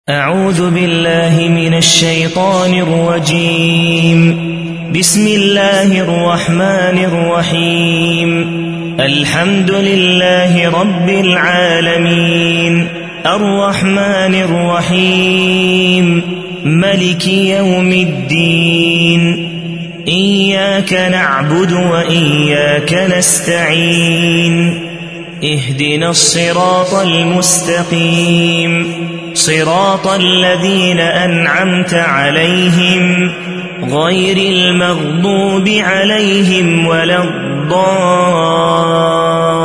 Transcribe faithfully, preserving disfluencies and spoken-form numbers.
أعوذ بالله من الشيطان الرجيم. بسم الله الرحمن الرحيم. الحمد لله رب العالمين الرحمن الرحيم ملك يوم الدين. إياك نعبد وإياك نستعين. اهدنا الصراط المستقيم صراط الذين أنعمت عليهم غير المغضوب عليهم ولا الضالين.